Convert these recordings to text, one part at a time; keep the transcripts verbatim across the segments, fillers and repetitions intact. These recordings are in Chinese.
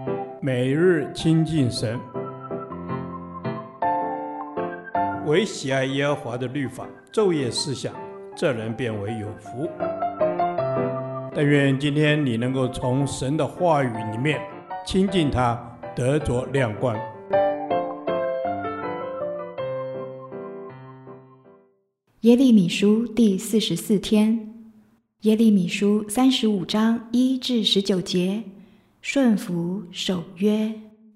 每日亲近神，唯喜爱耶和华的律法，昼夜思想，这人变为有福。但愿今天你能够从神的话语里面亲近他，得着亮光。 耶利米书第四十四天，耶利米书三十五章一至十九节，顺服守约。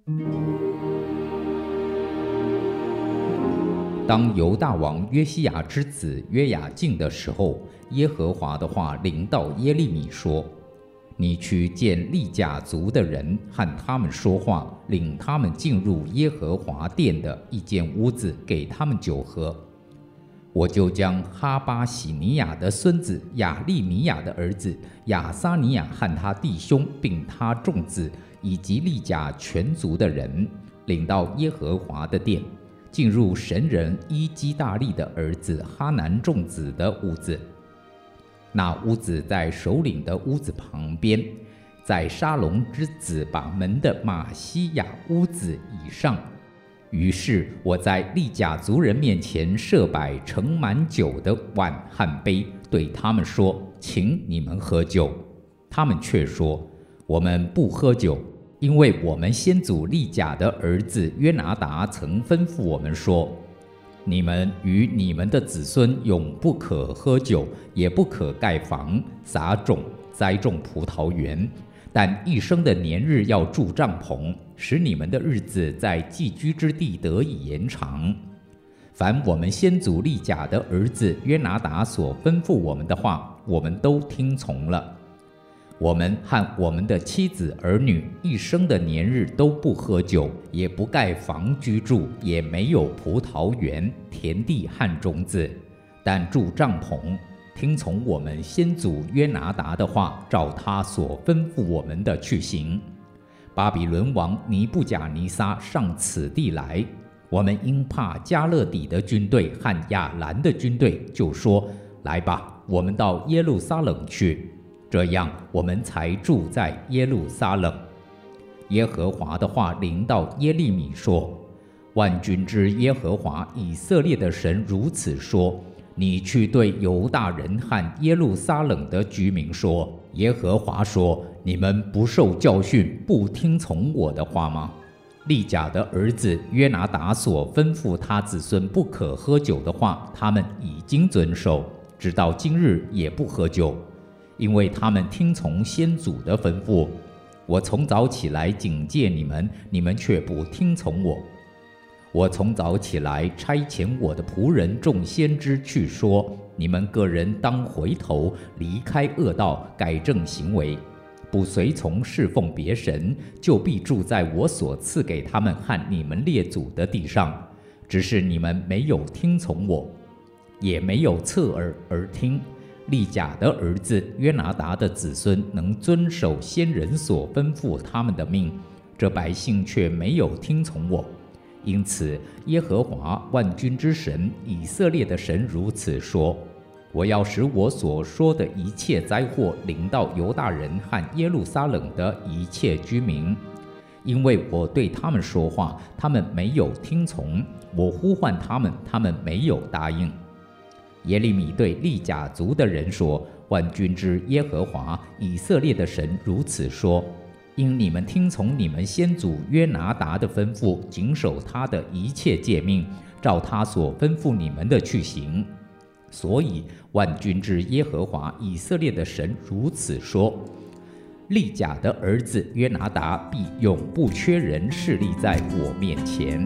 当犹大王约西亚之子约雅敬的时候，耶和华的话临到耶利米说：你去见利甲族的人，和他们说话，领他们进入耶和华殿的一间屋子，给他们酒喝。我就将哈巴喜尼亚的孙子亚利米亚的儿子亚撒尼亚和他弟兄，并他众子，以及利甲全族的人，领到耶和华的殿，进入神人伊基大利的儿子哈南众子的屋子。那屋子在首领的屋子旁边，在沙龙之子把门的马西亚屋子以上。于是我在利甲族人面前设摆盛满酒的碗和杯，对他们说：请你们喝酒。他们却说：我们不喝酒，因为我们先祖利甲的儿子约拿达曾吩咐我们说：你们与你们的子孙永不可喝酒，也不可盖房、撒种、栽种葡萄园，但一生的年日要住帐篷，使你们的日子在寄居之地得以延长。凡我们先祖利甲的儿子约拿达所吩咐我们的话，我们都听从了。我们和我们的妻子儿女一生的年日都不喝酒，也不盖房居住，也没有葡萄园、田地和种子，但住帐篷，听从我们先祖约拿达的话，照他所吩咐我们的去行。巴比伦王尼布甲尼撒上此地来，我们因怕加勒底的军队和亚兰的军队，就说：来吧，我们到耶路撒冷去。这样我们才住在耶路撒冷。耶和华的话临到耶利米说：万军之耶和华以色列的神如此说：你去对犹大人和耶路撒冷的居民说：耶和华说，你们不受教训，不听从我的话吗？利甲的儿子约拿达所吩咐他子孙不可喝酒的话，他们已经遵守，直到今日也不喝酒，因为他们听从先祖的吩咐。我从早起来警戒你们，你们却不听从我。我从早起来差遣我的仆人众先知去说：你们个人当回头，离开恶道，改正行为，不随从侍奉别神，就必住在我所赐给他们和你们列祖的地上。只是你们没有听从我，也没有侧耳而听。利甲的儿子约拿达的子孙能遵守先人所吩咐他们的命，这百姓却没有听从我。因此耶和华万军之神以色列的神如此说：我要使我所说的一切灾祸临到犹大人和耶路撒冷的一切居民，因为我对他们说话，他们没有听从；我呼唤他们，他们没有答应。耶利米对利甲族的人说：万军之耶和华以色列的神如此说：因你们听从你们先祖约拿达的吩咐，谨守他的一切诫命，照他所吩咐你们的去行，所以万军之耶和华以色列的神如此说：利甲的儿子约拿达必永不缺人侍立在我面前。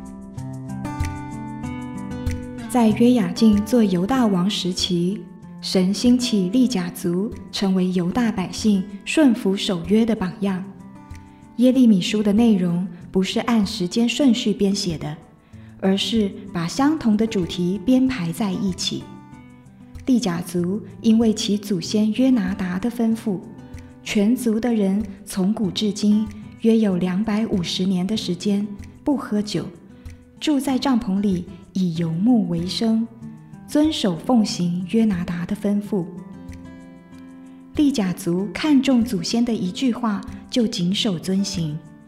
在约雅敬做犹大王时期，神兴起利甲族，成为犹大百姓顺服守约的榜样。耶利米书的内容不是按时间顺序编写的，而是把相同的主题编排在一起。利甲族因为其祖先约拿达的吩咐，全族的人从古至今约有两百五十年的时间不喝酒，住在帐篷里，以游牧为生，遵守奉行约拿达的吩咐。利甲族看重祖先的一句话，就谨守遵行，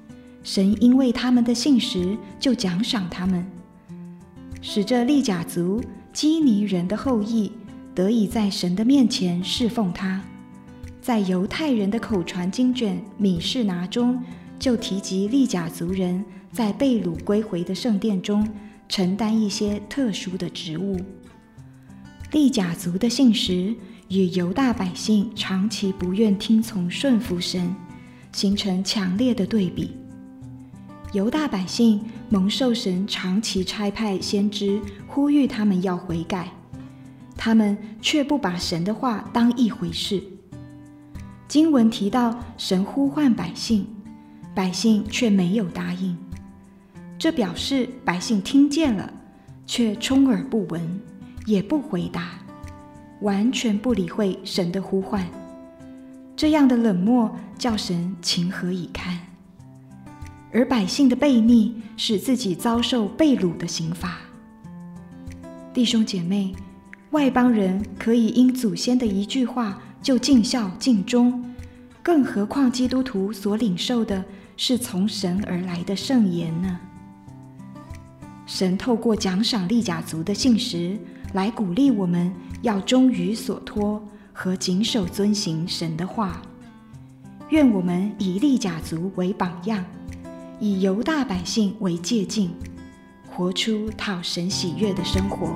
神因为他们的信实，就奖赏他们，使这利甲族基尼人的后裔得以在神的面前侍奉他。在犹太人的口传经卷米士拿中，就提及利甲族人在被掳归回的圣殿中承担一些特殊的职务。利甲族的信实与犹大百姓长期不愿听从顺服神形成强烈的对比。犹大百姓蒙受神长期差派先知呼吁他们要悔改，他们却不把神的话当一回事。经文提到神呼唤百姓，百姓却没有答应，这表示百姓听见了，却充耳不闻，也不回答，完全不理会神的呼唤。这样的冷漠叫神情何以堪？而百姓的悖逆使自己遭受被掳的刑罚。弟兄姐妹，外邦人可以因祖先的一句话就尽孝尽忠，更何况基督徒所领受的是从神而来的圣言呢？神透过奖赏利甲族的信实，来鼓励我们要忠于所托和谨守遵行神的话。愿我们以利甲族为榜样，以犹大百姓为借镜，活出讨神喜悦的生活。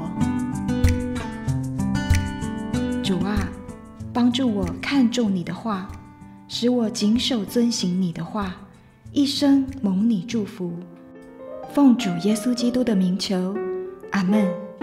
主啊，帮助我看重你的话，使我谨守遵行你的话，一生蒙你祝福。奉主耶稣基督的名求，阿们。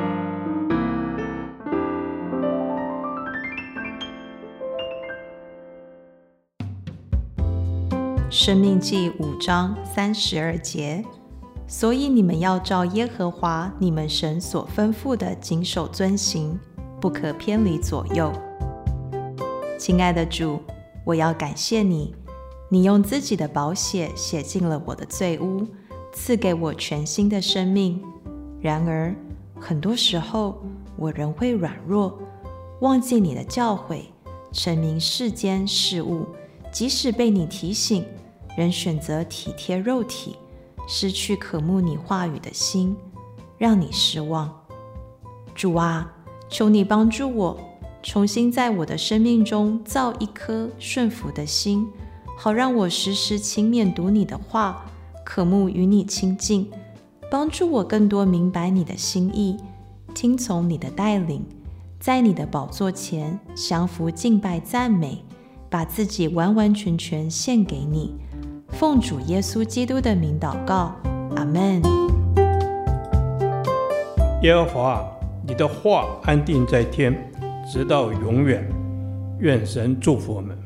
申命记五章三十二节，所以你们要照耶和华你们神所吩咐的谨守遵行，不可偏离左右。亲爱的主，我要感谢你，你用自己的宝血洗净了我的罪污，赐给我全新的生命。然而很多时候我仍会软弱，忘记你的教诲，沉迷世间事物，即使被你提醒，仍选择体贴肉体，失去渴慕你话语的心，让你失望。主啊，求你帮助我，重新在我的生命中造一颗顺服的心，好让我时时勤勉读你的话，渴慕与你亲近，帮助我更多明白你的心意，听从你的带领，在你的宝座前降服敬拜赞美，把自己完完全全献给你。奉主耶稣基督的名祷告，阿们。 耶和华，你的话安定在天，直到永远。愿神祝福我们。